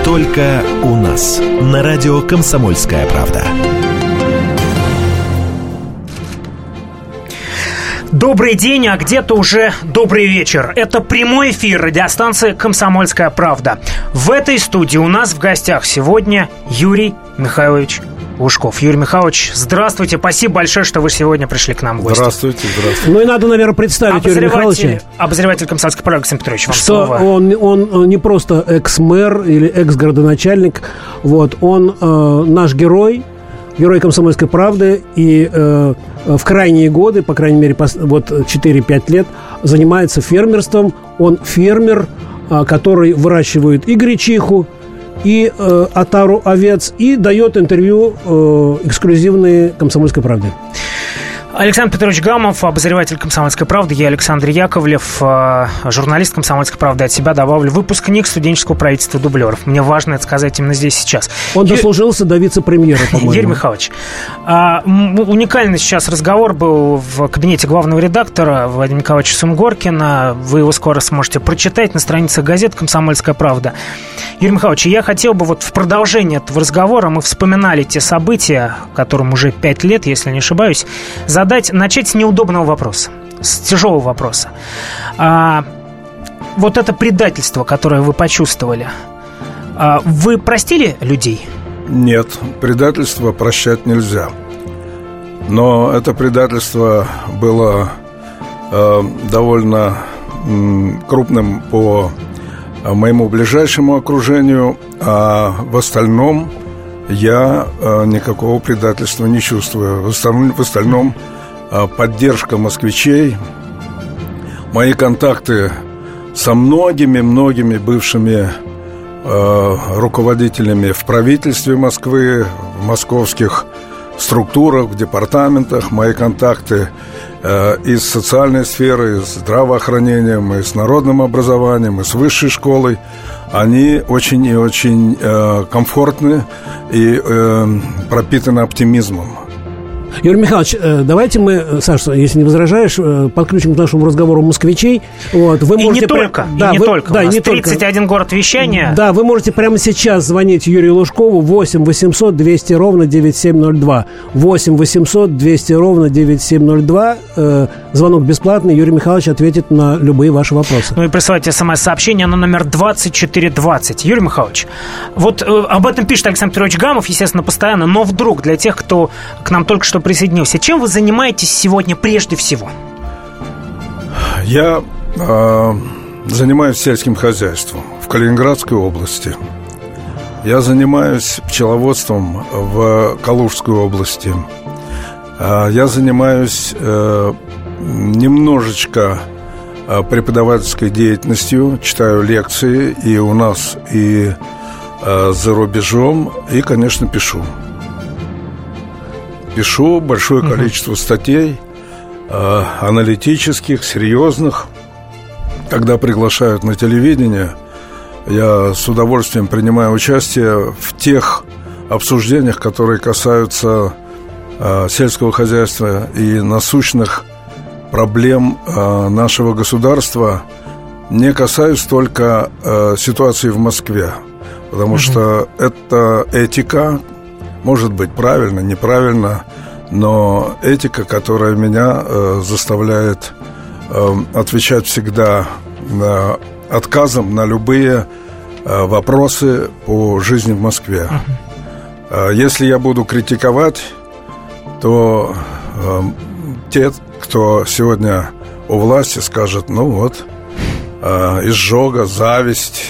Только у нас. На радио «Комсомольская правда». Добрый день, а где-то уже добрый вечер. Это прямой эфир радиостанции «Комсомольская правда». В этой студии у нас в гостях сегодня Юрий Михайлович Лужков. Юрий Михайлович, здравствуйте. Спасибо большое, что вы сегодня пришли к нам в гости. Здравствуйте. Ну и надо, наверное, представить Юрия Михайловича. Обозреватель «Комсомольской правды» Александр Петрович, вам что слово. Он не просто экс-мэр или экс-городоначальник. Вот, он наш герой «Комсомольской правды». И в крайние годы, по крайней мере, вот 4-5 лет, занимается фермерством. Он фермер, который выращивает и гречиху, и отару овец, и дает интервью эксклюзивные «Комсомольской правде». Александр Петрович Гамов, обозреватель «Комсомольской правды». Я Александр Яковлев, журналист «Комсомольской правды». От себя добавлю выпускник студенческого правительства дублеров. Мне важно это сказать именно здесь сейчас. Он дослужился до вице-премьера, по-моему. Юрий Михайлович, уникальный сейчас разговор был в кабинете главного редактора Владимира Николаевича Сунгоркина. Вы его скоро сможете прочитать на страницах газет «Комсомольская правда». Юрий Михайлович, я хотел бы вот в продолжение этого разговора, мы вспоминали те события, которым уже 5 лет, если не ошибаюсь, начать с неудобного вопроса, с тяжелого вопроса. Вот это предательство, которое вы почувствовали, вы простили людей? Нет, предательство прощать нельзя. Но это предательство было довольно крупным по моему ближайшему окружению, а в остальном я никакого предательства не чувствую. В остальном поддержка москвичей, мои контакты со многими бывшими руководителями в правительстве Москвы, в московских структурах, в департаментах, мои контакты из социальной сферы, с здравоохранением, и с народным образованием, и с высшей школой, они очень и очень комфортны и пропитаны оптимизмом. Юрий Михайлович, давайте мы, Саша, если не возражаешь, подключим к нашему разговору москвичей. Вот, вы можете не только. У нас 31 город вещания. Да, вы можете прямо сейчас звонить Юрию Лужкову 8 800 200 ровно 9702. 8 800 200 ровно 9702. Звонок бесплатный. Юрий Михайлович ответит на любые ваши вопросы. Ну и присылайте смс-сообщение на номер 2420. Юрий Михайлович, вот об этом пишет Александр Петрович Гамов, естественно, постоянно, но вдруг для тех, кто к нам только что присоединился. Чем вы занимаетесь сегодня прежде всего? Я занимаюсь сельским хозяйством в Калининградской области. Я занимаюсь пчеловодством в Калужской области. Я занимаюсь немножечко преподавательской деятельностью, читаю лекции и у нас, и за рубежом, и, конечно, пишу. Пишу большое количество статей, аналитических, серьезных. Когда приглашают на телевидение, я с удовольствием принимаю участие в тех обсуждениях, которые касаются сельского хозяйства и насущных проблем нашего государства. Не касаюсь только ситуации в Москве, потому что это этика. Может быть, правильно, неправильно, но этика, которая меня заставляет отвечать всегда отказом на любые вопросы по жизни в Москве. Если я буду критиковать, то те, кто сегодня у власти, скажут, ну вот, изжога, зависть.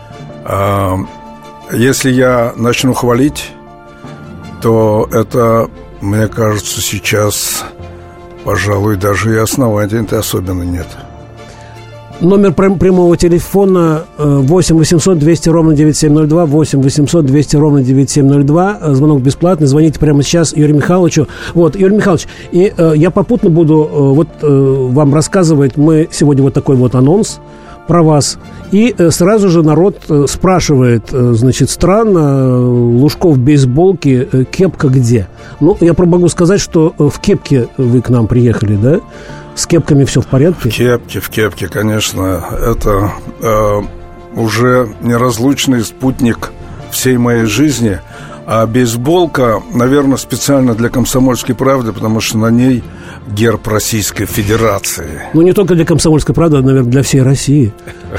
Если я начну хвалить, то это, мне кажется, сейчас, пожалуй, даже и оснований-то особенно нет. Номер прямого телефона 8 800 200 ровно 9702, 8 800 200 ровно 9702. Звонок бесплатный. Звоните прямо сейчас Юрию Михайловичу. Вот, Юрий Михайлович, и я попутно буду вам рассказывать. Мы сегодня вот такой вот анонс про вас. И сразу же народ спрашивает, значит, странно, Лужков в бейсболке, кепка где? Ну, я могу сказать, что в кепке вы к нам приехали, да? С кепками все в порядке? В кепке, конечно. Это уже неразлучный спутник всей моей жизни. А бейсболка, наверное, специально для «Комсомольской правды», потому что на ней герб Российской Федерации. Ну, не только для «Комсомольской правды», а, наверное, для всей России.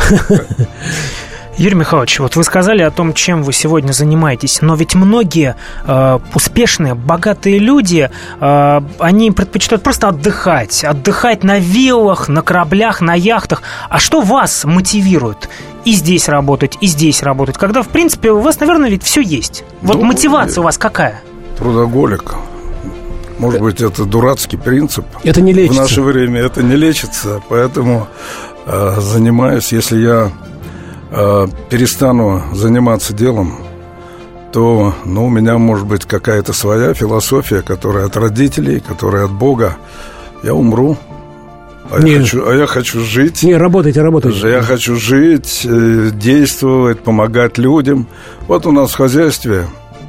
Юрий Михайлович, вот вы сказали о том, чем вы сегодня занимаетесь, но ведь многие успешные, богатые люди, они предпочитают просто отдыхать на виллах, на кораблях, на яхтах. А что вас мотивирует и здесь работать, когда, в принципе, у вас, наверное, ведь все есть? Вот мотивация у вас какая? Трудоголик. Может быть, это дурацкий принцип. Это не лечится. В наше время это не лечится, поэтому занимаюсь, если я перестану заниматься делом, то, у меня может быть какая-то своя философия, которая от родителей, которая от Бога. Я умру, я хочу жить. Не, работайте. Я хочу жить, действовать, помогать людям. Вот у нас в хозяйстве,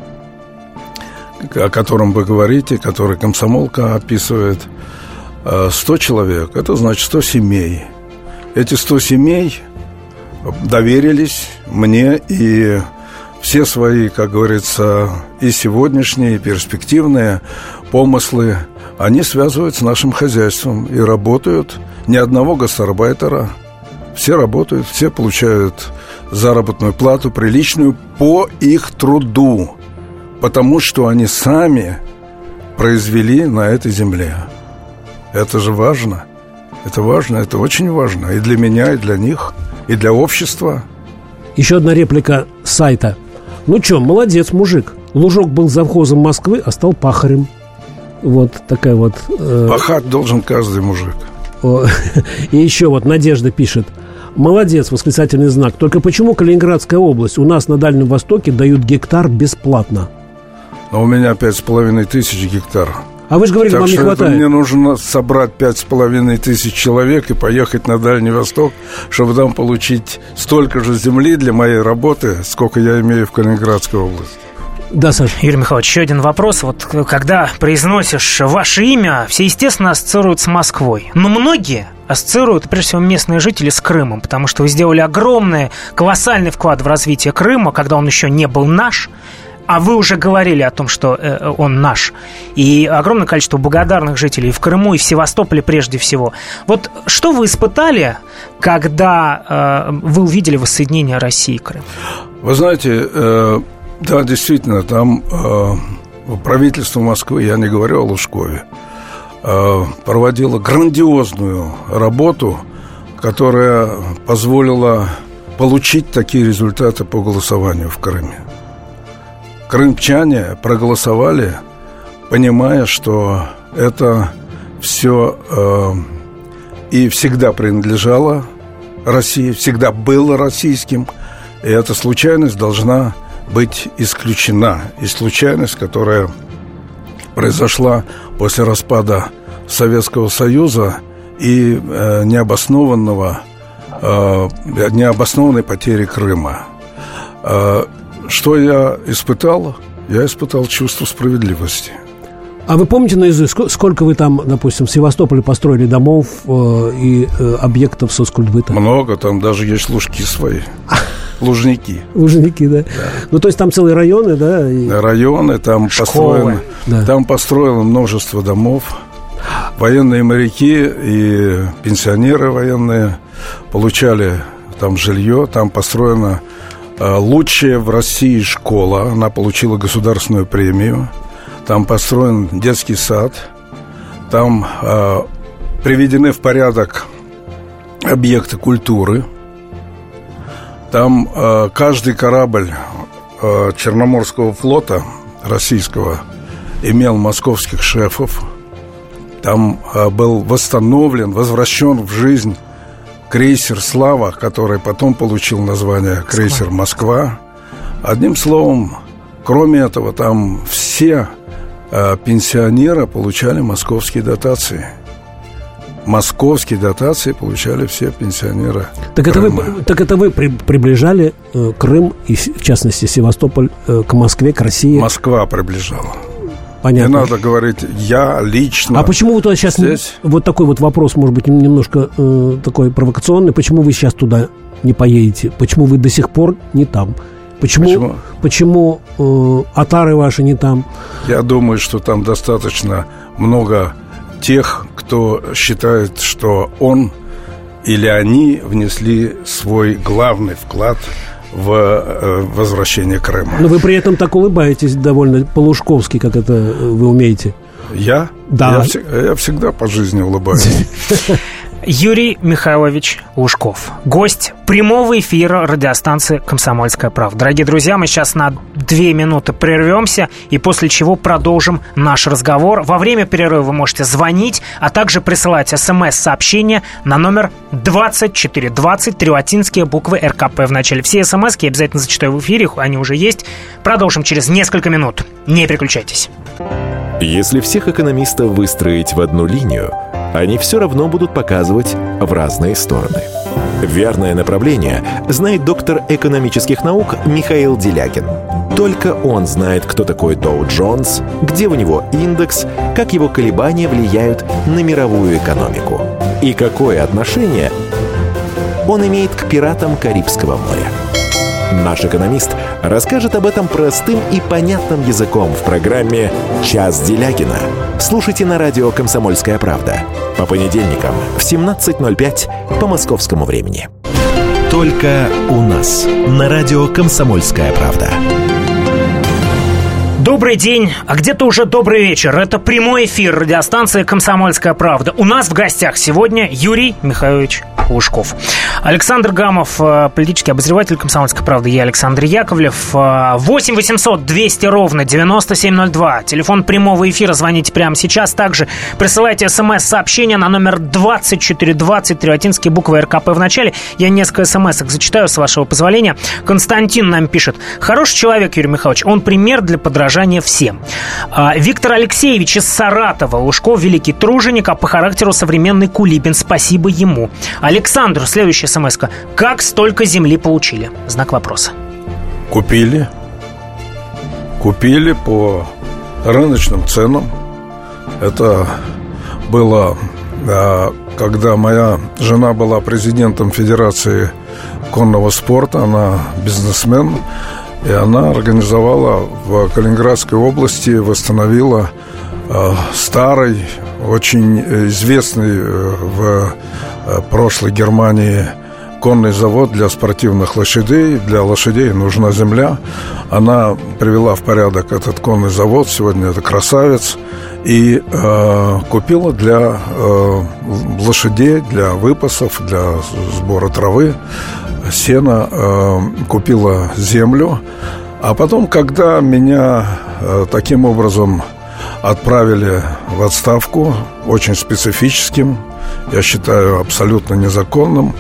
о котором вы говорите, который комсомолка описывает, 100 человек, это значит 100 семей. Эти 100 семей доверились мне, и все свои, как говорится, и сегодняшние, и перспективные помыслы они связывают с нашим хозяйством и работают. Ни одного гастарбайтера. Все работают, все получают заработную плату приличную по их труду, потому что они сами произвели на этой земле. Это же важно. Это важно, это очень важно и для меня, и для них, и для общества. Еще одна реплика с сайта. Ну что, молодец, мужик. Лужок был завхозом Москвы, а стал пахарем. Вот такая вот... Пахать должен каждый мужик. И еще вот Надежда пишет. Молодец, восклицательный знак. Только почему Калининградская область? У нас на Дальнем Востоке дают гектар бесплатно. Но у меня 5500 гектаров. А вы же говорили, вам не хватает. Мне нужно собрать 5500 человек и поехать на Дальний Восток, чтобы там получить столько же земли для моей работы, сколько я имею в Калининградской области. Да, Саша. Юрий Михайлович, еще один вопрос. Вот когда произносишь ваше имя, все, естественно, ассоциируют с Москвой. Но многие ассоциируют, прежде всего, местные жители с Крымом, потому что вы сделали огромный, колоссальный вклад в развитие Крыма, когда он еще не был наш. А вы уже говорили о том, что он наш. И огромное количество благодарных жителей в Крыму и в Севастополе прежде всего. Вот что вы испытали, когда вы увидели воссоединение России и Крыма? Вы знаете, да, действительно, там правительство Москвы, я не говорю о Лужкове, проводило грандиозную работу, которая позволила получить такие результаты по голосованию в Крыме. Крымчане проголосовали, понимая, что это все и всегда принадлежало России, всегда было российским, и эта случайность должна быть исключена. И случайность, которая произошла после распада Советского Союза и необоснованной потери Крыма. Что я испытал? Я испытал чувство справедливости. А вы помните наизусть, сколько вы там, допустим, в Севастополе построили домов и объектов соцкультбыта? Много, там даже есть лужки свои. Лужники. Лужники, да. Ну, то есть там целые районы, да? Районы, там построено множество домов. Военные моряки и пенсионеры военные получали там жилье. Там построена лучшая в России школа. Она получила государственную премию. Там построен детский сад. Там приведены в порядок объекты культуры. Там каждый корабль Черноморского флота российского имел московских шефов. Там был возвращен в жизнь крейсер «Слава», который потом получил название крейсер «Москва». Одним словом, кроме этого, там все пенсионеры получали московские дотации. Московские дотации получали все пенсионеры. Так это вы приближали Крым и, в частности, Севастополь к Москве, к России? Москва приближала. Понятно. Не надо говорить «я лично». А почему вы туда сейчас... Здесь... Вот такой вот вопрос, может быть, немножко такой провокационный. Почему вы сейчас туда не поедете? Почему вы до сих пор не там? Почему отары ваши не там? Я думаю, что там достаточно много тех, кто считает, что он или они внесли свой главный вклад в возвращение Крыма. Но вы при этом так улыбаетесь довольно по-лужковски, как это вы умеете. Я? Да. Я всегда по жизни улыбаюсь. Юрий Михайлович Лужков, гость прямого эфира радиостанции «Комсомольская правда». Дорогие друзья, мы сейчас на 2 минуты прервемся, и после чего продолжим наш разговор. Во время перерыва вы можете звонить, а также присылать смс-сообщения на номер 2420, 3 латинские буквы РКП в начале. Все смс-ки я обязательно зачитаю в эфире, они уже есть. Продолжим через несколько минут. Не переключайтесь. Если всех экономистов выстроить в одну линию, они все равно будут показывать в разные стороны. Верное направление знает доктор экономических наук Михаил Делякин. Только он знает, кто такой Доу Джонс, где у него индекс, как его колебания влияют на мировую экономику и какое отношение он имеет к пиратам Карибского моря. Наш экономист расскажет об этом простым и понятным языком в программе «Час Делякина». Слушайте на радио «Комсомольская правда» по понедельникам в 17:05 по московскому времени. Только у нас на радио «Комсомольская правда». Добрый день, а где-то уже добрый вечер. Это прямой эфир радиостанции «Комсомольская правда». У нас в гостях сегодня Юрий Михайлович Лужков. Александр Гамов, политический обозреватель «Комсомольской правды». Я Александр Яковлев. 8 800 200 ровно 9702. Телефон прямого эфира. Звоните прямо сейчас. Также присылайте смс-сообщения на номер 2420, 3 латинские буквы РКП в начале. Я несколько смс-ок зачитаю, с вашего позволения. Константин нам пишет: хороший человек, Юрий Михайлович. Он пример для подражания всем. Виктор Алексеевич из Саратова. Лужков великий труженик, а по характеру современный Кулибин. Спасибо ему. Александру следующая смс-ка. Как столько земли получили? Знак вопроса. Купили по рыночным ценам. Это было, когда моя жена была президентом Федерации конного спорта. Она бизнесмен. И она организовала в Калининградской области, восстановила старый, очень известный в прошлой Германии конный завод для спортивных лошадей. Для лошадей нужна земля. Она привела в порядок этот конный завод. Сегодня это красавец. И купила для лошадей, для выпасов, для сбора травы, сена, купила землю. А потом, когда меня таким образом отправили в отставку, очень специфическим, я считаю, абсолютно незаконным,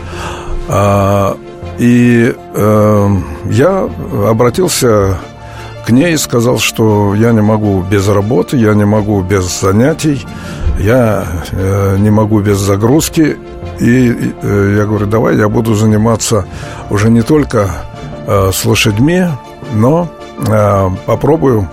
и я обратился к ней и сказал, что я не могу без работы, я не могу без занятий, я не могу без загрузки. И я говорю, давай я буду заниматься уже не только с лошадьми, но попробую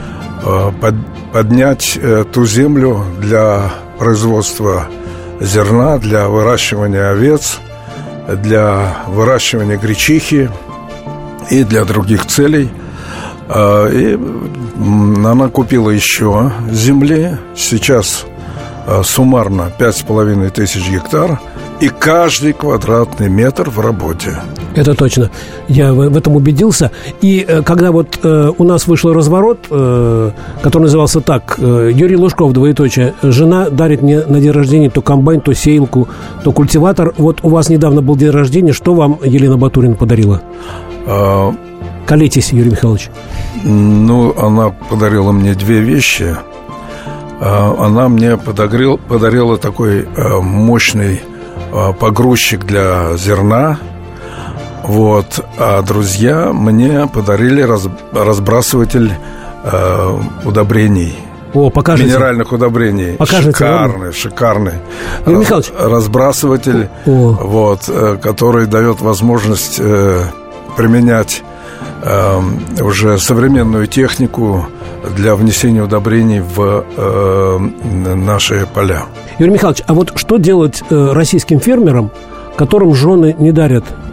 поднять ту землю для производства зерна, для выращивания овец, для выращивания гречихи и для других целей. И она купила еще земли. Сейчас суммарно 5500 гектар. И каждый квадратный метр в работе. Это точно. Я в этом убедился. И когда вот у нас вышел разворот, который назывался так: Юрий Лужков, двоеточие, жена дарит мне на день рождения то комбайн, то сеялку, то культиватор. Вот у вас недавно был день рождения. Что вам Елена Батурина подарила? Колитесь, Юрий Михайлович. Ну, она подарила мне 2 вещи. Она мне подарила такой мощный погрузчик для зерна. Вот. А друзья мне подарили разбрасыватель удобрений. О, покажите. Минеральных удобрений. Покажите. Шикарный. Юрий Михайлович. Разбрасыватель, вот, который дает возможность применять уже современную технику для внесения удобрений в наши поля. Юрий Михайлович, а вот что делать российским фермерам, которым жены не дарят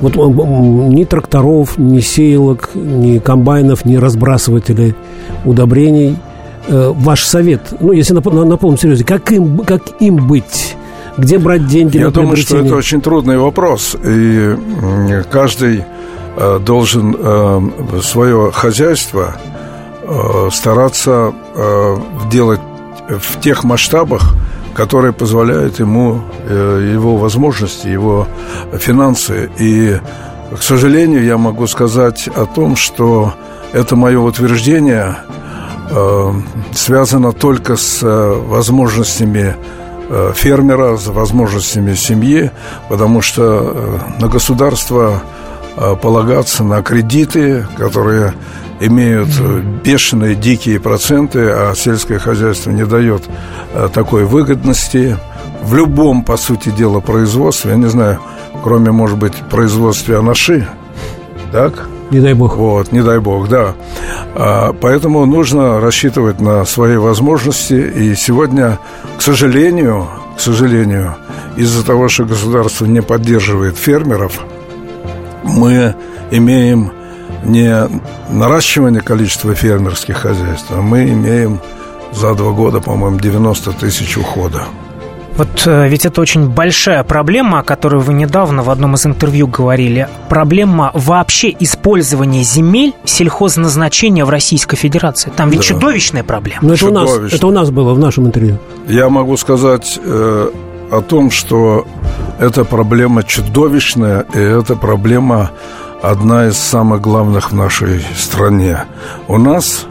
Вот ни тракторов, ни сеялок, ни комбайнов, ни разбрасывателей удобрений. Ваш совет, если на полном серьезе, как им быть? Где брать деньги на приобретение? Я думаю, что это очень трудный вопрос. И каждый должен свое хозяйство стараться делать в тех масштабах, которые позволяют ему его возможности, его финансы. И, к сожалению, я могу сказать о том, что это мое утверждение связано только с возможностями фермера, с возможностями семьи, потому что на государство полагаться, на кредиты, которые имеют бешеные, дикие проценты, а сельское хозяйство не дает такой выгодности в любом, по сути дела, производстве. Я не знаю, кроме, может быть, производства анаши, так? Не дай бог. Вот, не дай бог, да. Поэтому нужно рассчитывать на свои возможности. И сегодня, к сожалению, из-за того, что государство не поддерживает фермеров, мы имеем не наращивание количества фермерских хозяйств, а мы имеем за 2 года, по-моему, 90 тысяч ухода. Вот ведь это очень большая проблема, о которой вы недавно в одном из интервью говорили. Проблема вообще использования земель сельхозназначения в Российской Федерации. Там ведь чудовищная проблема. Но это у нас было в нашем интервью. Я могу сказать о том, что эта проблема чудовищная, и эта проблема одна из самых главных в нашей стране. У нас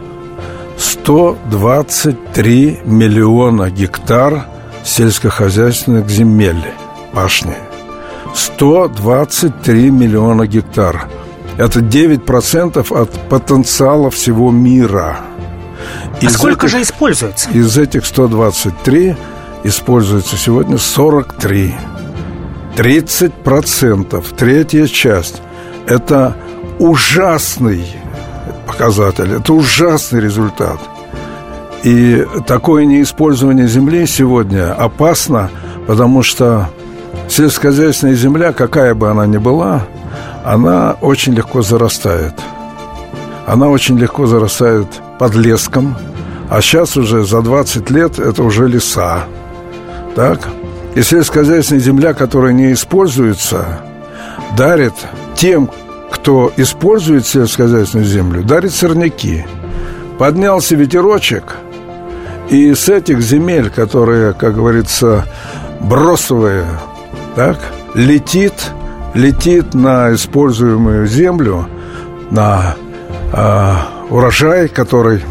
123 миллиона гектар сельскохозяйственных земель, пашни. 123 миллиона гектар. Это 9% от потенциала всего мира. Сколько же используется? Из этих 123 используется сегодня 43. 30%, третья часть. Это ужасный показатель, это ужасный результат. И такое неиспользование земли сегодня опасно, потому что сельскохозяйственная земля, какая бы она ни была, она очень легко зарастает. Она очень легко зарастает подлеском, а сейчас уже за 20 лет это уже леса. Так? И сельскохозяйственная земля, которая не используется, дарит тем, кто использует сельскохозяйственную землю, дарит сорняки. Поднялся ветерочек, и с этих земель, которые, как говорится, бросовые, так, летит на используемую землю, на урожай, который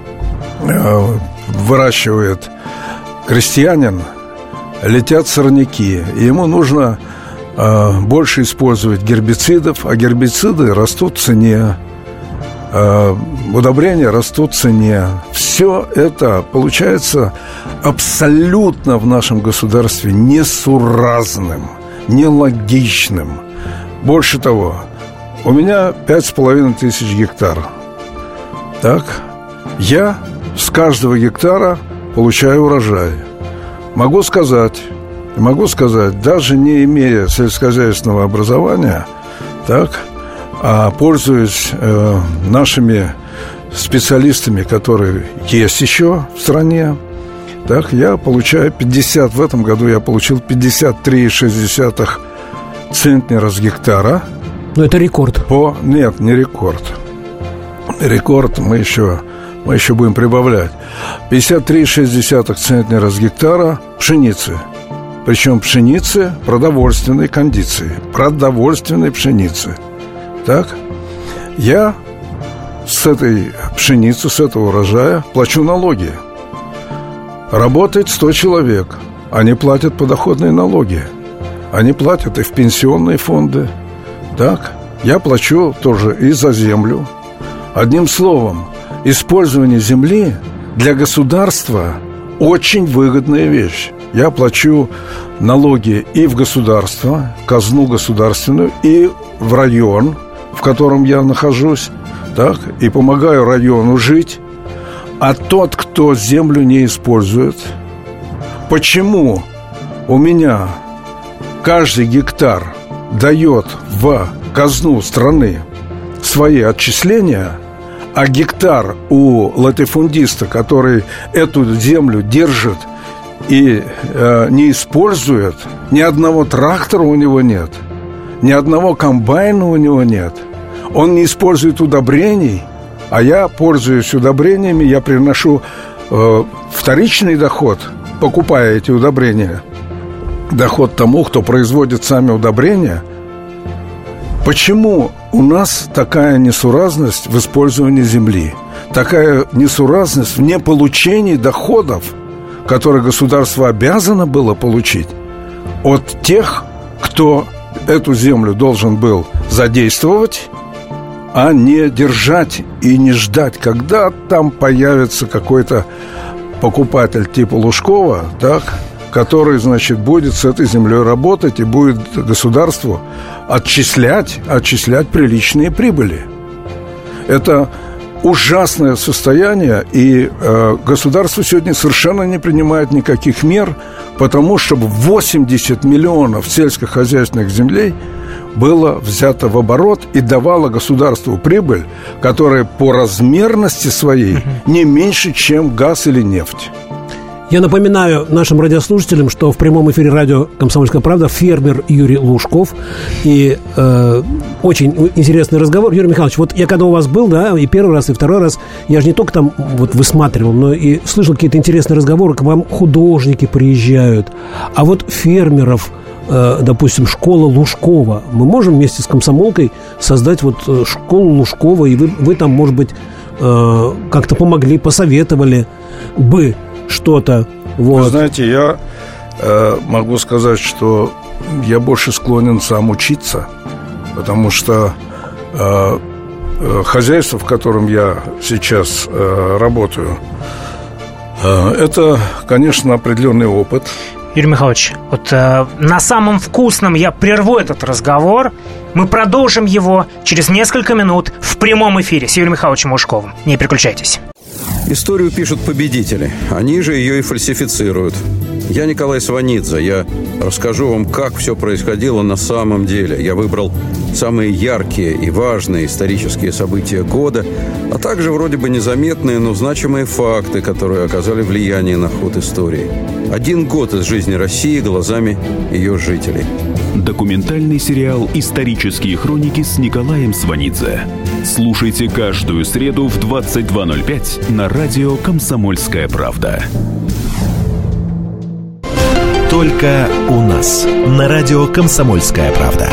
выращивает крестьянин, летят сорняки. И ему нужно больше использовать гербицидов, а гербициды растут в цене, удобрения растут в цене. Все это получается абсолютно в нашем государстве несуразным, нелогичным. Больше того, у меня 5500 гектар. Так, я с каждого гектара получаю урожай. Могу сказать, даже не имея сельскохозяйственного образования, так, а пользуясь нашими специалистами, которые есть еще в стране, так, я получаю 50, в этом году я получил 53,6 центнера с гектара. Но это рекорд. Нет, не рекорд. Рекорд мы еще будем прибавлять. 53,6 центнера с гектара пшеницы. Причем пшеницы продовольственной кондиции. Продовольственной пшеницы. Так? Я с этой пшеницы, с этого урожая плачу налоги. Работает 100 человек. Они платят подоходные налоги. Они платят и в пенсионные фонды. Так? Я плачу тоже и за землю. Одним словом, использование земли для государства очень выгодная вещь. Я плачу налоги и в государство, казну государственную, и в район, в котором я нахожусь, так, и помогаю району жить. А тот, кто землю не использует, почему у меня каждый гектар дает в казну страны свои отчисления, а гектар у латифундиста, который эту землю держит и не использует, ни одного трактора у него нет, ни одного комбайна у него нет, он не использует удобрений, а я пользуюсь удобрениями, я приношу вторичный доход, покупая эти удобрения, доход тому, кто производит сами удобрения. Почему у нас такая несуразность в использовании земли, такая несуразность в неполучении доходов, которые государство обязано было получить от тех, кто эту землю должен был задействовать, а не держать и не ждать, когда там появится какой-то покупатель типа Лужкова, так, который, значит, будет с этой землей работать и будет государству отчислять приличные прибыли. Это ужасное состояние, и государство сегодня совершенно не принимает никаких мер, потому чтобы 80 миллионов сельскохозяйственных землей было взято в оборот и давало государству прибыль, которая по размерности своей не меньше, чем газ или нефть. Я напоминаю нашим радиослушателям, что в прямом эфире радио «Комсомольская правда» фермер Юрий Лужков. И очень интересный разговор. Юрий Михайлович, вот я когда у вас был, да, и первый раз, и второй раз, я же не только там вот высматривал, но и слышал какие-то интересные разговоры, к вам художники приезжают. А вот фермеров, допустим, школа Лужкова, мы можем вместе с комсомолкой создать вот школу Лужкова, и вы там, может быть, как-то помогли, посоветовали бы что-то. Вот. Вы знаете, я могу сказать, что я больше склонен сам учиться, потому что хозяйство, в котором я сейчас работаю, это, конечно, определенный опыт. Юрий Михайлович, вот на самом вкусном я прерву этот разговор. Мы продолжим его через несколько минут в прямом эфире с Юрием Михайловичем Лужковым. Не переключайтесь. Историю пишут победители. Они же ее и фальсифицируют. Я Николай Сванидзе. Я расскажу вам, как все происходило на самом деле. Я выбрал самые яркие и важные исторические события года, а также вроде бы незаметные, но значимые факты, которые оказали влияние на ход истории. 1 год из жизни России глазами ее жителей. Документальный сериал «Исторические хроники» с Николаем Сванидзе. Слушайте каждую среду в 22:05 на радио «Комсомольская правда». Только у нас на радио «Комсомольская правда».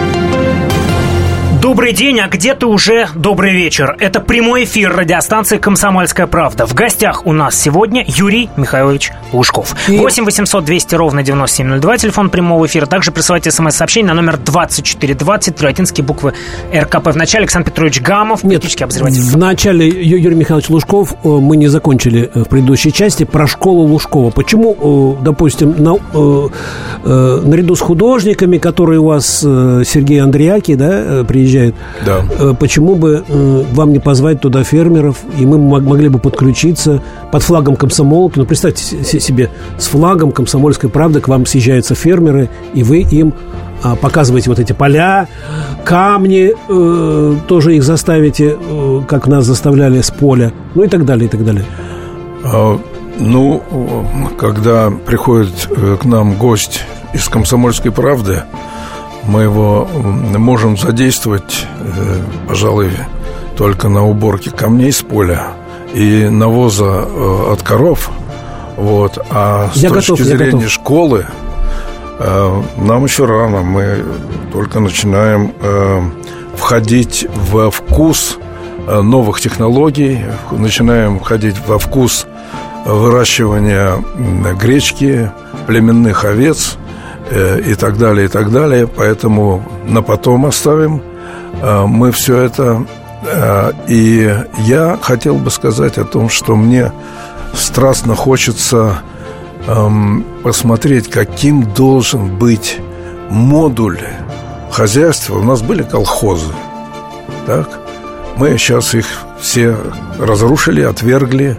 Добрый день, а где-то уже добрый вечер. Это прямой эфир радиостанции «Комсомольская правда». В гостях у нас сегодня Юрий Михайлович Лужков. 8 800 200 ровно 9702, телефон прямого эфира. Также присылайте смс-сообщение на номер 2420, латинские буквы РКП. В начале Александр Петрович Гамов, политический обозреватель. В начале Юрий Михайлович Лужков. Мы не закончили в предыдущей части про школу Лужкова. Почему, допустим, наряду с художниками, которые у вас Сергей Андриаки, да, приезжает, да. Почему бы вам не позвать туда фермеров, и мы могли бы подключиться под флагом комсомолки? Ну, представьте себе, с флагом «Комсомольской правды» к вам съезжаются фермеры, и вы им показываете вот эти поля, камни, тоже их заставите, как нас заставляли с поля, ну и так далее, и так далее. Ну, когда приходит к нам гость из «Комсомольской правды», мы его можем задействовать, пожалуй, только на уборке камней с поля и навоза от коров. Вот. А с точки зрения школы нам еще рано. Мы только начинаем входить во вкус новых технологий, начинаем входить во вкус выращивания гречки, племенных овец и так далее, и так далее. Поэтому на потом оставим мы все это. И я хотел бы сказать о том, что мне страстно хочется посмотреть, каким должен быть модуль хозяйства. У нас были колхозы, так? Мы сейчас их все разрушили, отвергли.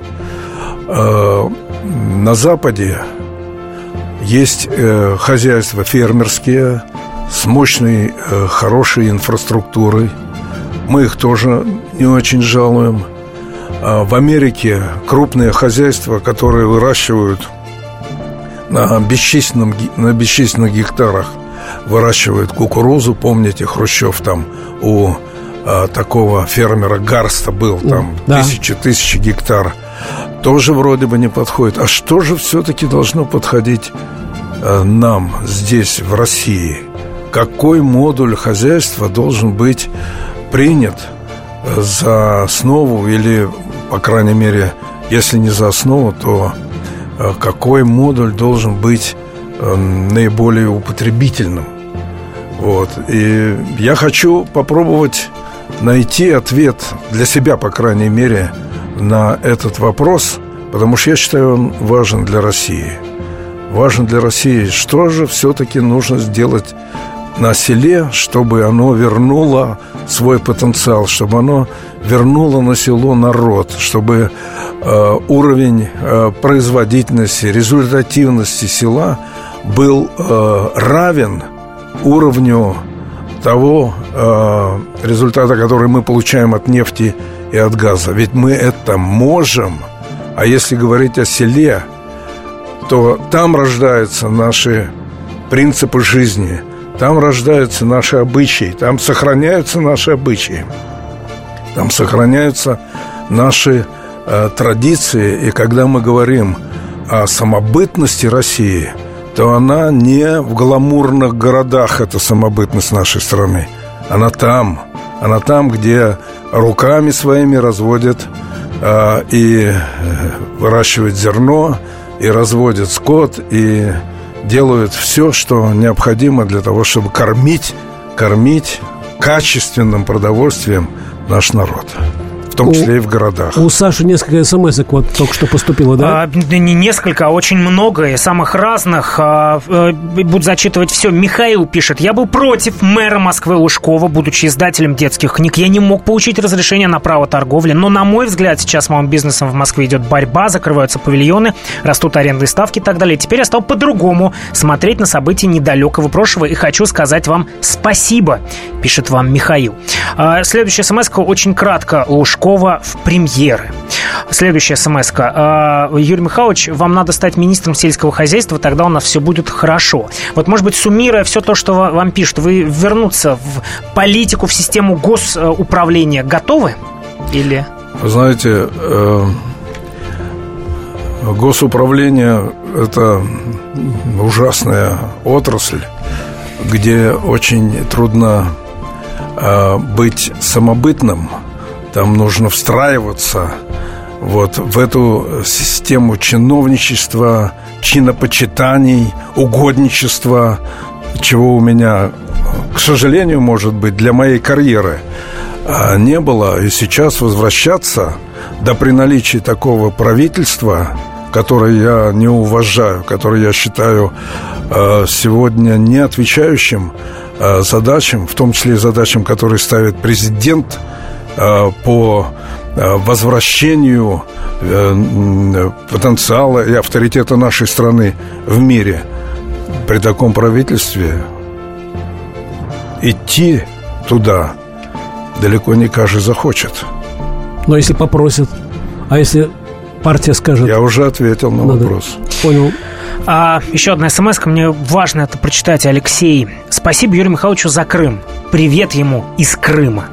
На Западе есть хозяйства фермерские с мощной, хорошей инфраструктурой. Мы их тоже не очень жалуем. В Америке крупные хозяйства, которые выращивают на бесчисленных гектарах, выращивают кукурузу. Помните, Хрущев там у такого фермера Гарста был, там тысячи гектар. Тоже вроде бы не подходит. А что же все-таки должно подходить нам здесь, в России? Какой модуль хозяйства должен быть принят за основу, или, по крайней мере, если не за основу, то какой модуль должен быть наиболее употребительным? Вот. И я хочу попробовать найти ответ для себя, по крайней мере, на этот вопрос, потому что я считаю, он важен для России. Важен для России. Что же все-таки нужно сделать на селе, чтобы оно вернуло свой потенциал, чтобы оно вернуло на село народ, чтобы уровень производительности, результативности села был равен уровню того результата, который мы получаем от нефти и от газа. Ведь мы это можем. А если говорить о селе, то там рождаются наши принципы жизни, там рождаются наши обычаи, там сохраняются наши обычаи, там сохраняются наши традиции. И когда мы говорим о самобытности России, то она не в гламурных городах, эта самобытность нашей страны. Она там, где руками своими разводят и выращивают зерно, и разводят скот, и делают все, что необходимо для того, чтобы кормить качественным продовольствием наш народ, в том числе и в городах. У Саши несколько смс-ок вот только что поступило, да? Не несколько, а очень много, и самых разных. Буду зачитывать все. Михаил пишет: я был против мэра Москвы Лужкова, будучи издателем детских книг. Я не мог получить разрешение на право торговли, но, на мой взгляд, сейчас с малым бизнесом в Москве идет борьба, закрываются павильоны, растут арендные ставки и так далее. Теперь я стал по-другому смотреть на события недалекого прошлого и хочу сказать вам спасибо, пишет вам Михаил. Следующая смс-ка очень кратко. Лужкова в премьеры. Следующая смс-ка. Юрий Михайлович, вам надо стать министром сельского хозяйства, тогда у нас все будет хорошо. Вот, может быть, суммируя все то, что вам пишут, вы вернуться в политику, в систему госуправления готовы? Или... Вы знаете, госуправление – это ужасная отрасль, где очень трудно быть самобытным. Там нужно встраиваться вот в эту систему чиновничества, чинопочитаний, угодничества, чего у меня, к сожалению, может быть, для моей карьеры не было. И сейчас возвращаться, да при наличии такого правительства, которое я не уважаю, которое я считаю сегодня не отвечающим задачам, в том числе и задачам, которые ставит президент, по возвращению потенциала и авторитета нашей страны в мире. При таком правительстве идти туда далеко не каждый захочет. Но если попросят, а если партия скажет... Я уже ответил на вопрос. Понял. Еще одна смс-ка, мне важно это прочитать. Алексей: спасибо Юрию Михайловичу за Крым. Привет ему из Крыма.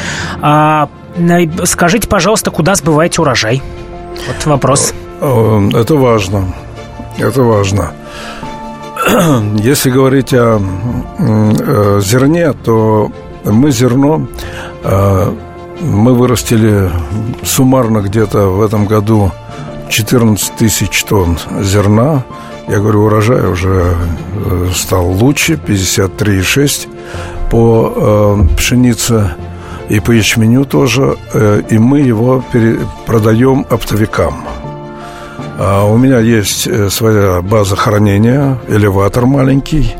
Скажите, пожалуйста, куда сбываете урожай? Вот вопрос. Это важно. Это важно. Если говорить о зерне, то мы зерно мы вырастили суммарно где-то в этом году 14 тысяч тонн зерна. Я говорю, урожай уже стал лучше, 53,6 по пшенице и по ячменю тоже. И мы его продаем оптовикам. У меня есть своя база хранения, элеватор маленький.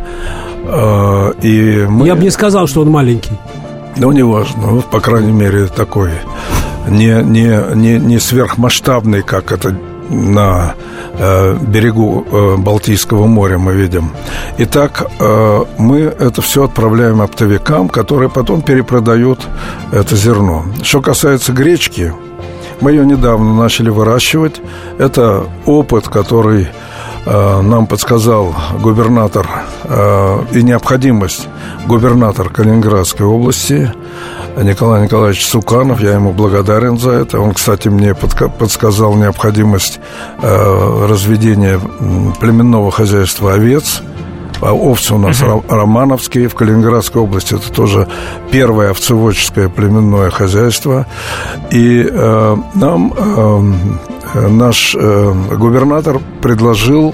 И мы... Я бы не сказал, что он маленький. Ну, неважно, по крайней мере, такой не сверхмасштабный, как это на берегу Балтийского моря мы видим. Итак, мы это все отправляем оптовикам, которые потом перепродают это зерно. Что касается гречки, мы ее недавно начали выращивать. Это опыт, который нам подсказал губернатор и необходимость губернатор Калининградской области Николай Николаевич Цуканов. Я ему благодарен за это. Он, кстати, мне подсказал необходимость разведения племенного хозяйства овец. А овцы у нас романовские. В Калининградской области это тоже первое овцеводческое племенное хозяйство. И нам наш губернатор предложил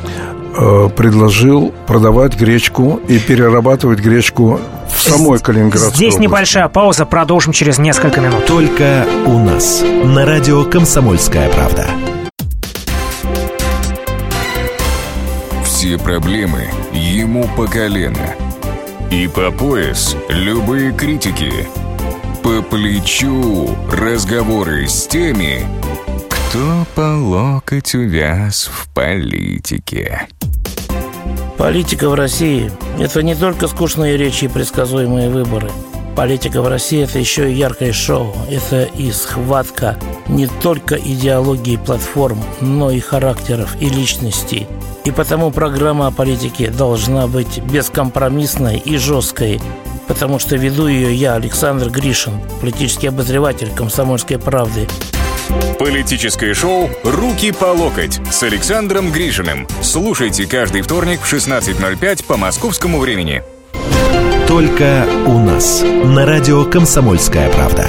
продавать гречку и перерабатывать гречку в самой Калининградской Здесь области. Небольшая пауза, продолжим через несколько минут. Только у нас на радио «Комсомольская правда». Все проблемы ему по колено. И по пояс любые критики. По плечу разговоры с теми, кто по локоть увяз в политике. Политика в России – это не только скучные речи и предсказуемые выборы. Политика в России – это еще и яркое шоу. Это и схватка не только идеологии платформ, но и характеров и личностей. И потому программа о политике должна быть бескомпромиссной и жесткой, потому что веду ее я, Александр Гришин, политический обозреватель «Комсомольской правды». Политическое шоу «Руки по локоть» с Александром Гришиным. Слушайте каждый вторник в 16:05 по московскому времени. Только у нас на радио «Комсомольская правда».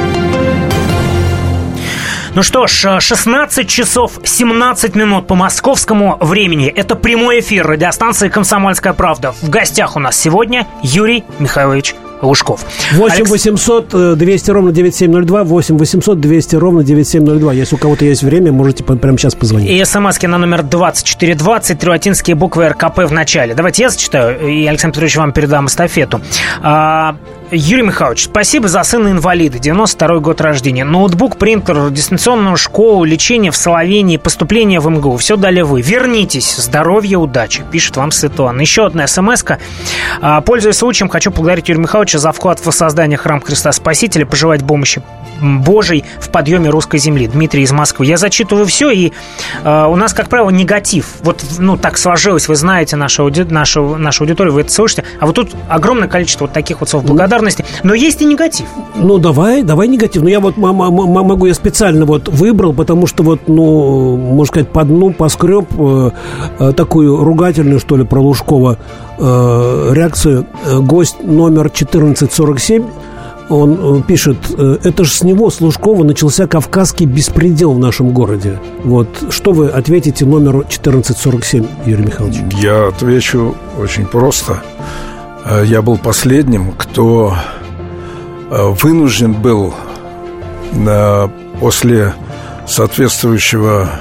Ну что ж, 16 часов 17 минут по московскому времени. Это прямой эфир радиостанции «Комсомольская правда». В гостях у нас сегодня Юрий Михайлович Лужков. 8 800 200 ровно 9702, 8 800 200 ровно 9702. Если у кого-то есть время, можете прямо сейчас позвонить. И смски на номер 2420, 3 латинские буквы РКП в начале. Давайте я зачитаю, и Александр Петрович вам передам эстафету. Юрий Михайлович, спасибо за сына инвалида, 92-й год рождения. Ноутбук, принтер, дистанционную школу, лечение в Соловении, поступление в МГУ. Все дали вы. Вернитесь. Здоровья, удачи. Пишет вам Светлана. Еще одна смс-ка. Пользуясь случаем, хочу поблагодарить Юрия Михайловича за вклад в воссоздание храма Христа Спасителя, пожелать помощи Божией в подъеме русской земли. Дмитрий из Москвы. Я зачитываю все, и у нас, как правило, негатив. Вот, так сложилось, вы знаете нашу аудиторию, вы это слышите. А вот тут огромное количество вот таких вот слов благодарности. Но есть и негатив. Давай негатив. Я вот могу, я специально вот выбрал, потому что можно сказать, по дну поскреб такую ругательную, что ли, про Лужкова реакцию. Гость номер 1447, он пишет: это же с него, с Лужкова, начался кавказский беспредел в нашем городе. Вот что вы ответите номеру 1447, Юрий Михайлович? Я отвечу очень просто. Я был последним, кто вынужден был после соответствующего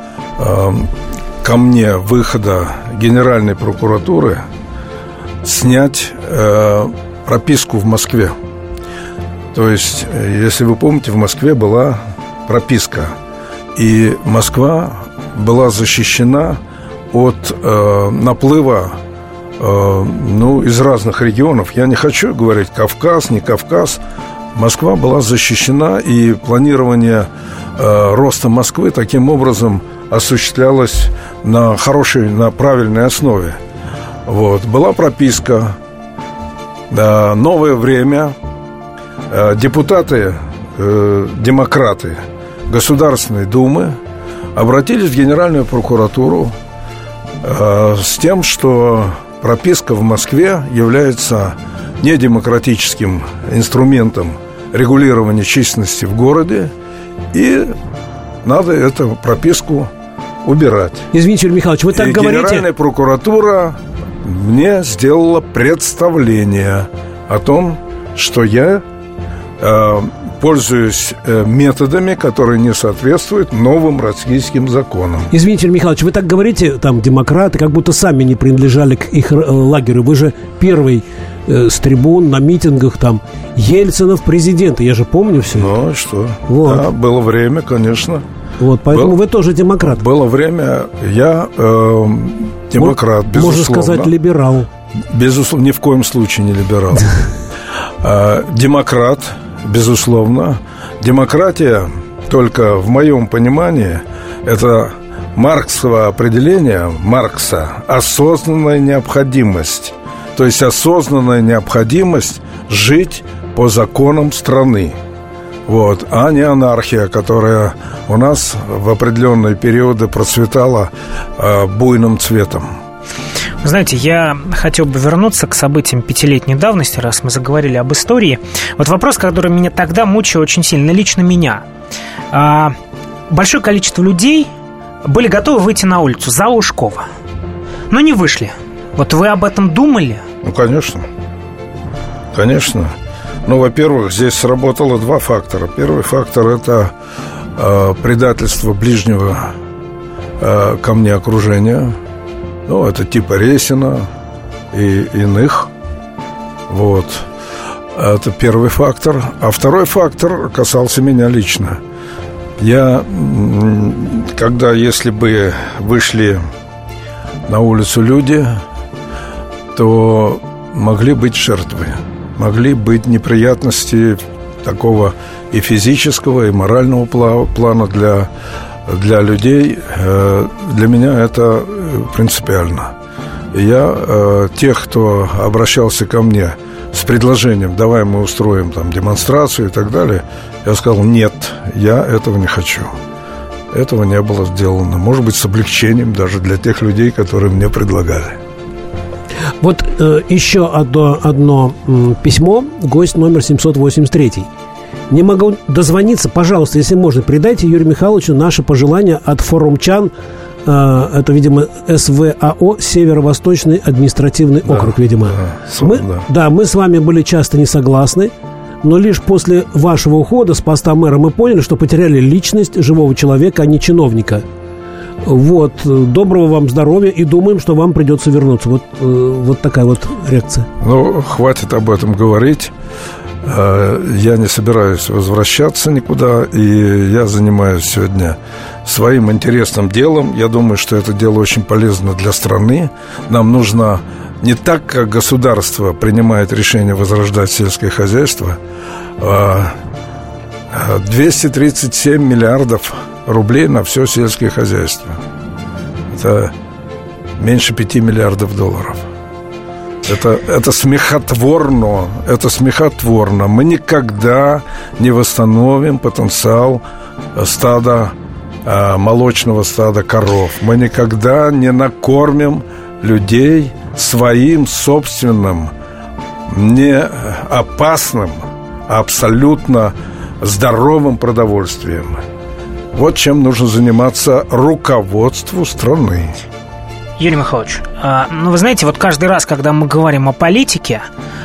ко мне выхода Генеральной прокуратуры снять прописку в Москве. То есть, если вы помните, в Москве была прописка, и Москва была защищена от наплыва из разных регионов. Я не хочу говорить Кавказ, не Кавказ. Москва была защищена, и планирование роста Москвы таким образом осуществлялось на правильной основе. Вот. Была прописка. Новое время. Депутаты, демократы Государственной Думы обратились в Генеральную прокуратуру с тем, что прописка в Москве является недемократическим инструментом регулирования численности в городе, и надо эту прописку убирать. Извините, Юрий Михайлович, вы так говорите... Генеральная прокуратура мне сделала представление о том, что я пользуюсь методами, которые не соответствуют новым российским законам. Извините, Юрий Михайлович, вы так говорите, демократы, как будто сами не принадлежали к их лагерю. Вы же первый с трибун на митингах Ельцинов президента, я же помню все. Ну, что? Вот. Да, было время, конечно. Вот, поэтому вы тоже демократ. Было время, я демократ, безусловно. Можно сказать, либерал. Безусловно, ни в коем случае не либерал. Демократ, безусловно. Демократия, только в моем понимании, это марксово определение Маркса – осознанная необходимость. То есть осознанная необходимость жить по законам страны. Вот, а не анархия, которая у нас в определенные периоды процветала буйным цветом. Знаете, я хотел бы вернуться к событиям 5-летней давности, раз мы заговорили об истории. Вот вопрос, который меня тогда мучил очень сильно, лично меня. Большое количество людей были готовы выйти на улицу за Лужкова, но не вышли. Вот вы об этом думали? Ну, конечно. Конечно. Ну, во-первых, здесь сработало два фактора. Первый фактор – это предательство ближнего ко мне окружения. Ну, это типа Ресина и иных. Вот. Это первый фактор. А второй фактор касался меня лично. Я, когда, если бы вышли на улицу люди, то могли быть жертвы. Могли быть неприятности такого и физического, и морального плана для людей. Для меня это принципиально. И я тех, кто обращался ко мне с предложением: давай мы устроим там демонстрацию и так далее, я сказал: нет, я этого не хочу. Этого не было сделано. Может быть, с облегчением даже для тех людей, которые мне предлагали. Вот еще одно письмо, гость номер 783. Не могу дозвониться, пожалуйста, если можно, передайте Юрию Михайловичу наши пожелания от форумчан. Это, видимо, СВАО, Северо-Восточный административный округ, видимо. Мы с вами были часто не согласны, но лишь после вашего ухода с поста мэра мы поняли, что потеряли личность живого человека, а не чиновника. Вот, доброго вам здоровья, и думаем, что вам придется вернуться. Вот такая вот реакция. Ну, хватит об этом говорить. Я не собираюсь возвращаться никуда, и я занимаюсь сегодня своим интересным делом. Я думаю, что это дело очень полезно для страны. Нам нужно не так, как государство принимает решение возрождать сельское хозяйство, 237 миллиардов рублей на все сельское хозяйство. Это меньше 5 миллиардов долларов. Это смехотворно. Это смехотворно. Мы никогда не восстановим потенциал стада, молочного стада коров. Мы никогда не накормим людей своим собственным, не опасным, а абсолютно здоровым продовольствием. Вот чем нужно заниматься руководству страны. Юрий Михайлович, ну вы знаете, вот каждый раз, когда мы говорим о политике,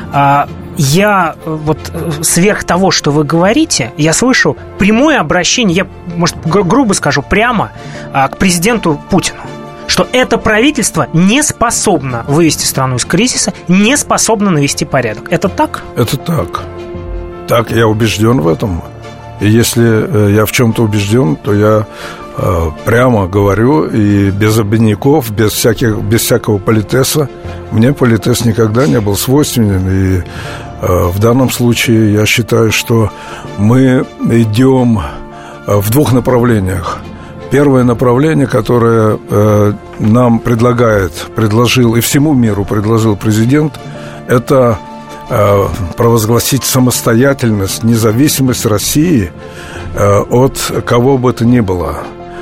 я вот сверх того, что вы говорите, я слышу прямое обращение, я, может, грубо скажу, прямо к президенту Путину, что это правительство не способно вывести страну из кризиса, не способно навести порядок. Это так? Это так. Так, я убежден в этом. И если я в чем-то убежден, то я прямо говорю, и без обиняков, без всякого политеса. Мне политес никогда не был свойственен. И в данном случае я считаю, что мы идем в двух направлениях. Первое направление, которое нам предложил и всему миру предложил президент, это провозгласить самостоятельность, независимость России от кого бы то ни было.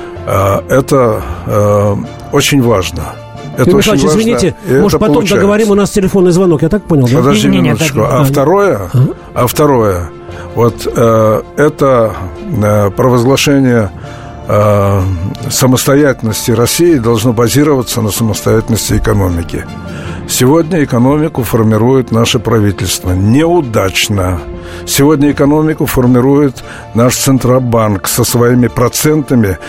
Это очень важно. Это очень важно. Извините, может, потом договорим, у нас телефонный звонок, я так понял, да? Подожди минуточку. А второе, вот это провозглашение самостоятельности России должно базироваться на самостоятельности экономики. Сегодня экономику формирует наше правительство. Неудачно. Сегодня экономику формирует наш Центробанк со своими процентами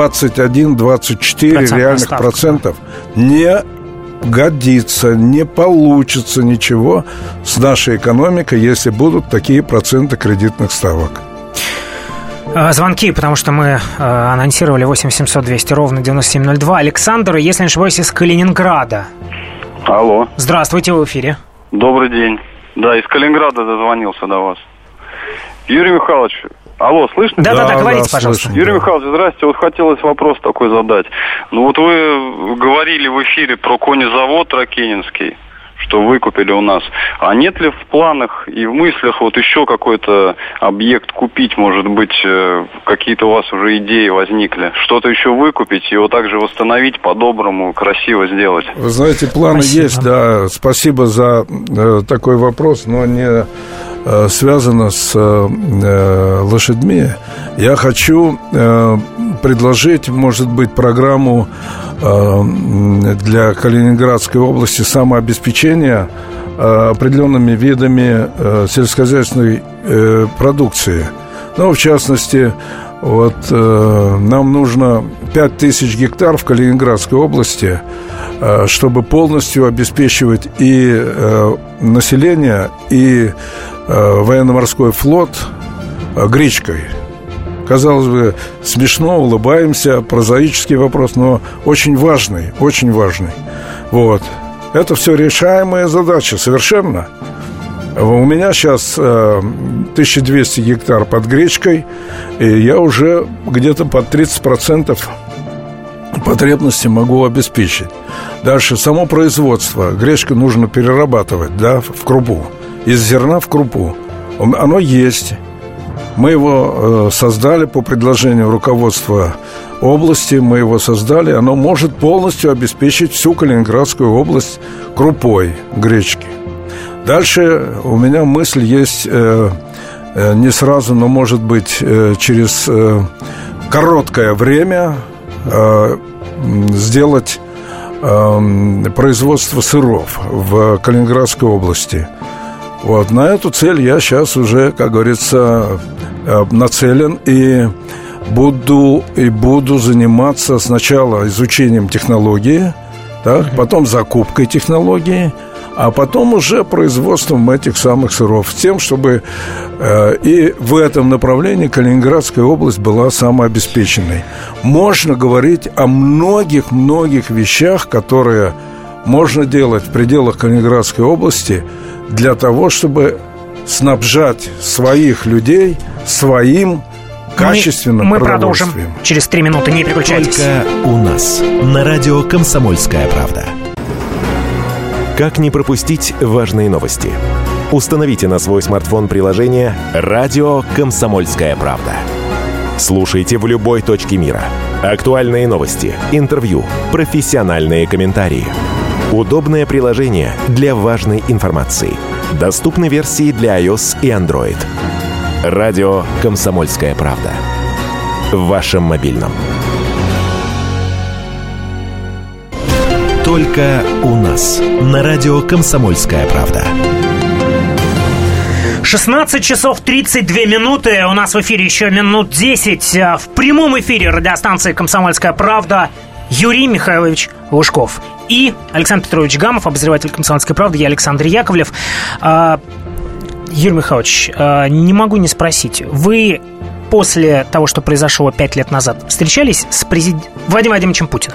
21-24 реальных процентов. Не годится, не получится ничего с нашей экономикой, если будут такие проценты кредитных ставок. Звонки, потому что мы анонсировали 8 700 200 ровно 9702. Александр, если не ошибаюсь, из Калининграда. Алло. Здравствуйте, в эфире. Добрый день. Да, из Калининграда дозвонился до вас. Юрий Михайлович, алло, слышно? Да, говорите, пожалуйста. Слышно. Юрий Михайлович, здрасте. Вот хотелось вопрос такой задать. Ну вот вы говорили в эфире про конезавод Ракенинский, что выкупили у нас. А нет ли в планах и в мыслях вот еще какой-то объект купить, может быть, какие-то у вас уже идеи возникли? Что-то еще выкупить, его также восстановить по-доброму, красиво сделать? Вы знаете, планы есть, да. Спасибо за такой вопрос, но не связано с лошадьми. Я хочу предложить, может быть, программу для Калининградской области самообеспечения определенными видами сельскохозяйственной продукции. Ну, в частности, вот нам нужно 5000 гектар в Калининградской области, чтобы полностью обеспечивать и население, и военно-морской флот гречкой. Казалось бы, смешно, улыбаемся, прозаический вопрос, но очень важный, очень важный. Вот. Это все решаемая задача, совершенно. У меня сейчас 1200 гектар под гречкой, и я уже где-то под 30% потребности могу обеспечить. Дальше, само производство. Гречку нужно перерабатывать, да, в крупу. Из зерна в крупу. Оно есть. Мы его создали по предложению руководства области. Мы его создали. Оно может полностью обеспечить всю Калининградскую область крупой гречки. Дальше у меня мысль есть, не сразу, но, может быть, через короткое время сделать производство сыров в Калининградской области. Вот, на эту цель я сейчас уже, как говорится, нацелен и буду заниматься сначала изучением технологии, так, потом закупкой технологии, а потом уже производством этих самых сыров, с тем, чтобы и в этом направлении Калининградская область была самообеспеченной. Можно говорить о многих вещах, которые можно делать в пределах Калининградской области для того, чтобы снабжать своих людей своим качественным мы продовольствием. Продолжим через 3 минуты, не переключайтесь. Только у нас на радио «Комсомольская правда». Как не пропустить важные новости? Установите на свой смартфон приложение «Радио Комсомольская правда». Слушайте в любой точке мира. Актуальные новости, интервью, профессиональные комментарии. Удобное приложение для важной информации. Доступны версии для iOS и Android. «Радио Комсомольская правда». В вашем мобильном. Только у нас на радио «Комсомольская правда». 16 часов 32 минуты. У нас в эфире еще минут 10. В прямом эфире радиостанции «Комсомольская правда» Юрий Михайлович Лужков и Александр Петрович Гамов, обозреватель «Комсомольской правды». Я Александр Яковлев. Юрий Михайлович, не могу не спросить. Вы после того, что произошло 5 лет назад, встречались с Владимиром Владимировичем Путиным?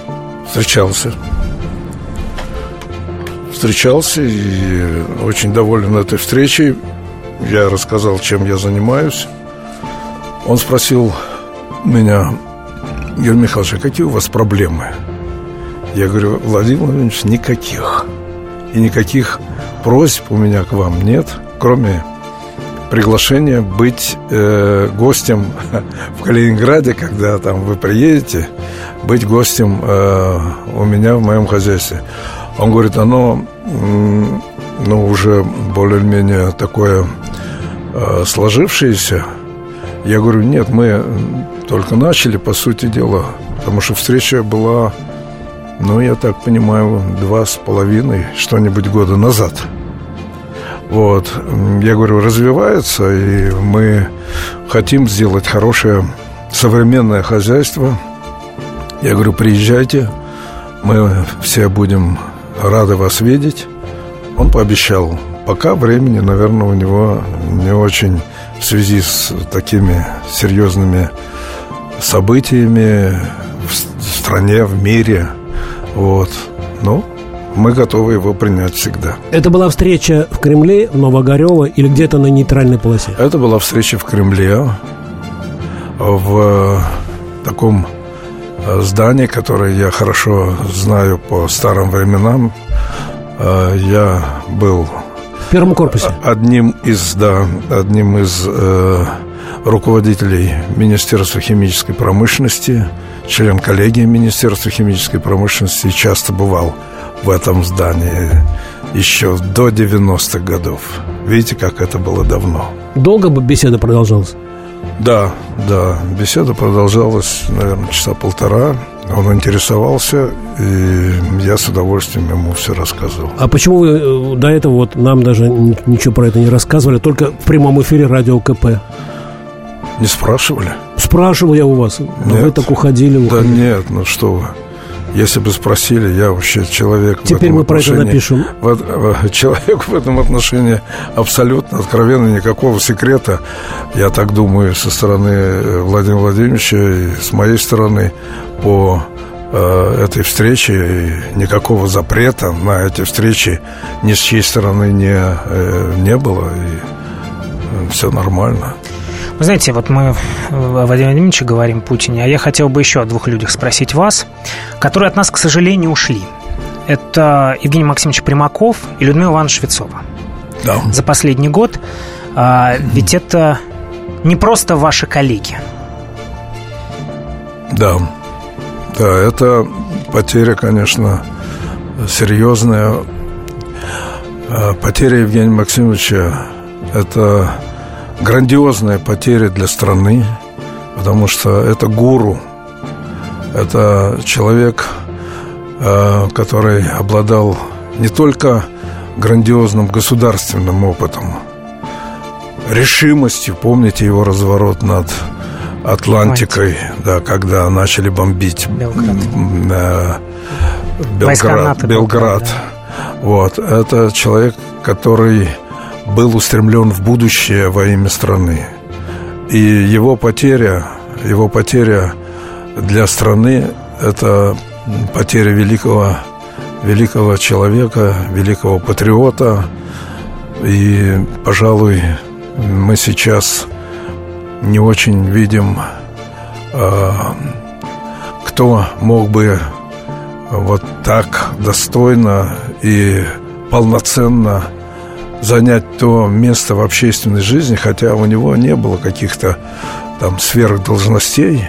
Встречался и очень доволен этой встречей. Я рассказал, чем я занимаюсь. Он спросил меня: Юрий Михайлович, а какие у вас проблемы? Я говорю: Владимир Владимирович, никаких. И никаких просьб у меня к вам нет, кроме приглашения быть гостем в Калининграде, когда там вы приедете, быть гостем у меня в моем хозяйстве. Он говорит: оно уже более-менее такое сложившееся. Я говорю: нет, мы только начали, по сути дела, потому что встреча была, я так понимаю, 2,5 что-нибудь года назад. Вот. Я говорю, развивается, и мы хотим сделать хорошее современное хозяйство. Я говорю, приезжайте, мы все будем рады вас видеть. Он пообещал. Пока времени, наверное, у него не очень в связи с такими серьезными событиями в стране, в мире. Вот. Ну, мы готовы его принять всегда. Это была встреча в Кремле, в Новоогарево или где-то на нейтральной полосе? Это была встреча в Кремле, в таком здании, которое я хорошо знаю по старым временам. Я был в первом корпусе. Одним из руководителей Министерства химической промышленности, член коллегии Министерства химической промышленности, часто бывал в этом здании еще до 90-х годов. Видите, как это было давно. Долго бы беседа продолжалась? Да, беседа продолжалась, наверное, часа полтора. Он интересовался, и я с удовольствием ему все рассказывал. А почему вы до этого вот нам даже ничего про это не рассказывали, только в прямом эфире радио КП? Не спрашивали? Спрашивал я у вас. Нет. Вы так уходили. Да нет, ну что вы. Если бы спросили, я вообще человек... Теперь мы про это напишем. Человек в этом отношении абсолютно откровенно, никакого секрета, я так думаю, со стороны Владимира Владимировича и с моей стороны по этой встрече, и никакого запрета на эти встречи ни с чьей стороны не было, и все нормально. Вы знаете, вот мы о Владимире Владимировиче говорим, Путине, а я хотел бы еще о двух людях спросить вас, которые от нас, к сожалению, ушли. Это Евгений Максимович Примаков и Людмила Ивановна Швецова. Да. За последний год. Ведь это не просто ваши коллеги. Да, это потеря, конечно, серьезная. Потеря Евгения Максимовича – это грандиозная потеря для страны, потому что это гуру, это человек, который обладал не только грандиозным государственным опытом, решимостью, помните его разворот над Атлантикой, да, когда начали бомбить Белград. Да. Вот, это человек, который был устремлен в будущее во имя страны. И его потеря для страны – это потеря великого человека, великого патриота. И, пожалуй, мы сейчас не очень видим, кто мог бы вот так достойно и полноценно занять то место в общественной жизни, хотя у него не было каких-то там сверхдолжностей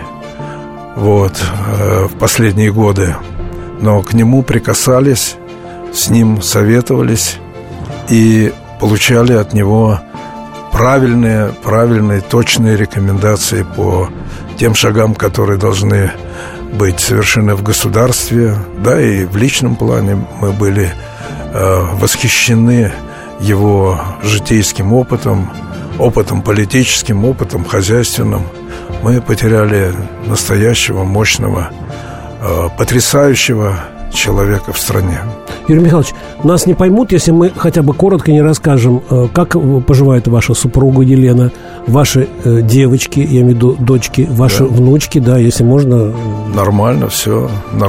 в последние годы, но к нему прикасались, с ним советовались и получали от него правильные, точные рекомендации по тем шагам, которые должны быть совершены в государстве, да, и в личном плане мы были восхищены его житейским опытом политическим, опытом хозяйственным. Мы потеряли настоящего, мощного, потрясающего человека в стране. Юрий Михайлович, нас не поймут, если мы хотя бы коротко не расскажем, как поживает ваша супруга Елена, ваши девочки, я имею в виду дочки, ваши внучки, да, если можно. Нормально все.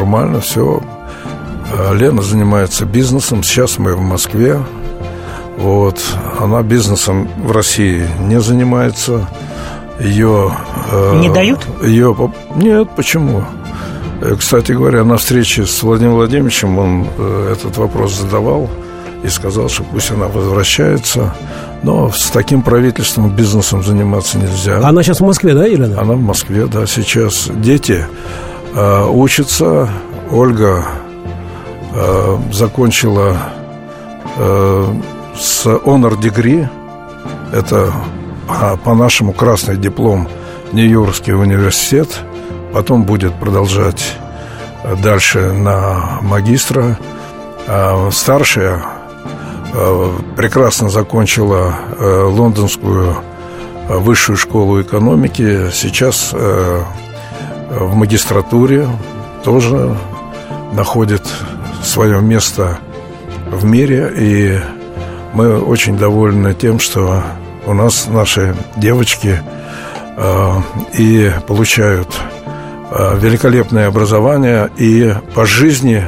Лена занимается бизнесом, сейчас мы в Москве. Она бизнесом в России не занимается. Ее... Не дают? Нет, почему? Кстати говоря, на встрече с Владимиром Владимировичем он этот вопрос задавал и сказал, что пусть она возвращается. Но с таким правительством бизнесом заниматься нельзя. Она сейчас в Москве, да, Елена? Она в Москве, да. Сейчас дети учатся. Ольга закончила с honor degree. Это по-нашему красный диплом, Нью-Йоркский университет. Потом будет продолжать дальше на магистра. Старшая прекрасно закончила Лондонскую высшую школу экономики. Сейчас в магистратуре тоже находит свое место в мире. И мы очень довольны тем, что у нас наши девочки и получают великолепное образование, и по жизни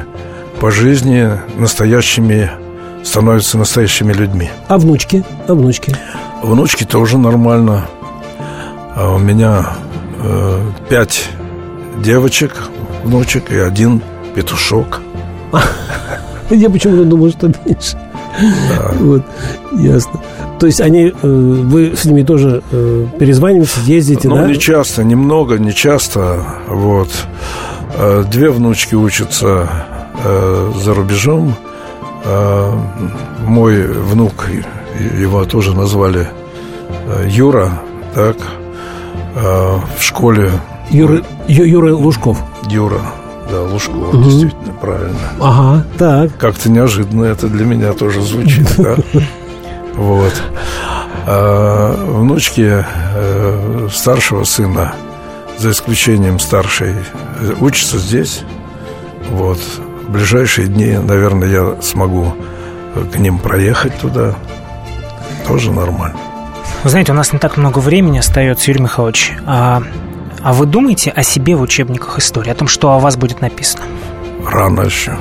становятся настоящими людьми. А внучки? Внучки тоже нормально. У меня 5 девочек, внучек, и 1 петушок. Я почему-то думал, что меньше. Да. Вот, ясно. То есть вы с ними тоже перезваниваете, ездите, да? Не часто, немного, не часто. Вот. 2 внучки учатся за рубежом. Мой внук, его тоже назвали Юра, так, в школе... Юра Лужков. Юра, да, Лужков, действительно, правильно. Ага, так. Как-то неожиданно это для меня тоже звучит, да. Вот. Внучки старшего сына, за исключением старшей, учатся здесь. Вот. В ближайшие дни, наверное, я смогу к ним проехать туда. Тоже нормально. Вы знаете, у нас не так много времени остается, Юрий Михайлович. А вы думаете о себе в учебниках истории, о том, что о вас будет написано? Рано еще.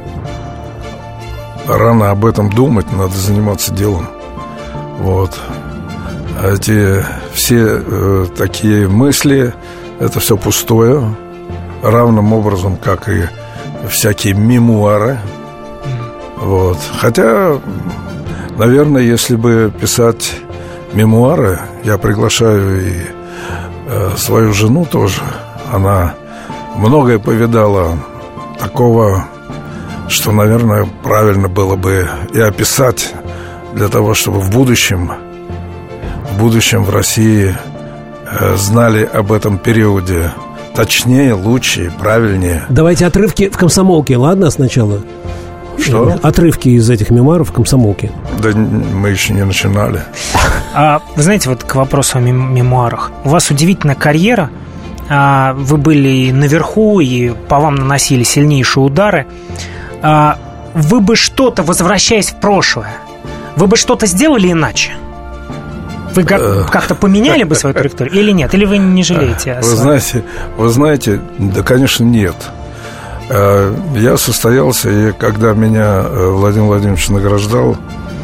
Рано об этом думать, надо заниматься делом. Вот. Эти все такие мысли, это все пустое. Равным образом, как и всякие мемуары. Вот. Хотя, наверное, если бы писать мемуары, я приглашаю и свою жену тоже. Она многое повидала такого, что, наверное, правильно было бы и описать, для того, чтобы в будущем в России знали об этом периоде точнее, лучше, правильнее. Давайте отрывки в «Комсомолке», ладно, сначала? Что? Отрывки из этих мемуаров в «Комсомолке». Да мы еще не начинали. Вы знаете, вот к вопросу о мемуарах. У вас удивительная карьера. Вы были и наверху, и по вам наносили сильнейшие удары. Вы бы что-то, возвращаясь в прошлое, вы бы что-то сделали иначе? Вы как-то поменяли бы свою траекторию или нет? Или вы не жалеете? Вы знаете, да, конечно, нет. Я состоялся, и когда меня Владимир Владимирович награждал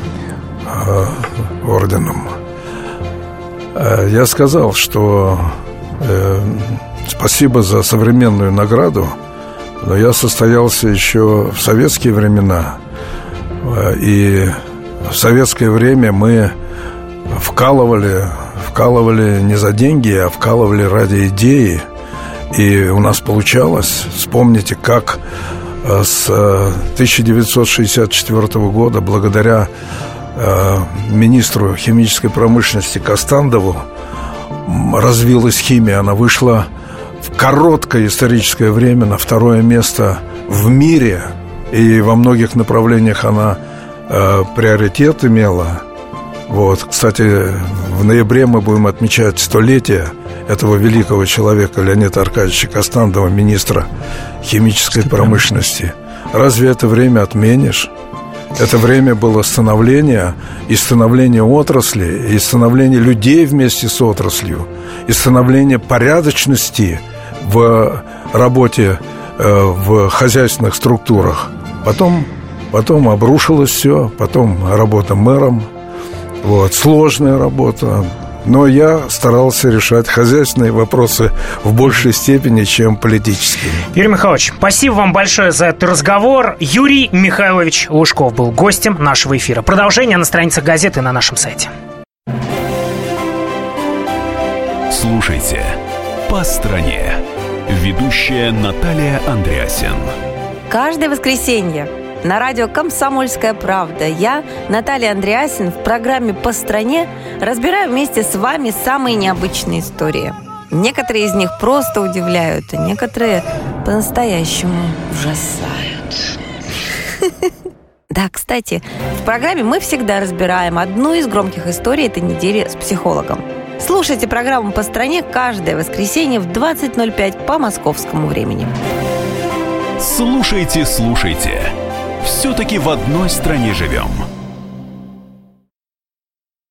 орденом, я сказал, что спасибо за современную награду, но я состоялся еще в советские времена, и в советское время мы вкалывали не за деньги, а вкалывали ради идеи. И у нас получалось. Вспомните, как с 1964 года благодаря министру химической промышленности Костандову развилась химия. Она вышла в короткое историческое время на 2-е место в мире. И во многих направлениях она приоритет имела. Вот. Кстати, в ноябре мы будем отмечать 100-летие этого великого человека Леонида Аркадьевича Костандова, министра химической промышленности. Разве это время отменишь? Это время было становления, и становления отрасли, и становления людей вместе с отраслью, и становления порядочности в работе в хозяйственных структурах. Потом обрушилось все, потом работа мэром. Вот, сложная работа. Но я старался решать хозяйственные вопросы в большей степени, чем политические. Юрий Михайлович, спасибо вам большое за этот разговор. Юрий Михайлович Лужков был гостем нашего эфира. Продолжение на страницах газеты на нашем сайте. Слушайте «По стране». Ведущая Наталья Андреасен. Каждое воскресенье на радио «Комсомольская правда» я, Наталья Андреасен, в программе «По стране» разбираю вместе с вами самые необычные истории. Некоторые из них просто удивляют, а некоторые по-настоящему ужасают. Да, кстати, в программе мы всегда разбираем одну из громких историй этой недели с психологом. Слушайте программу «По стране» каждое воскресенье в 20:05 по московскому времени. Слушайте. Все-таки в одной стране живем.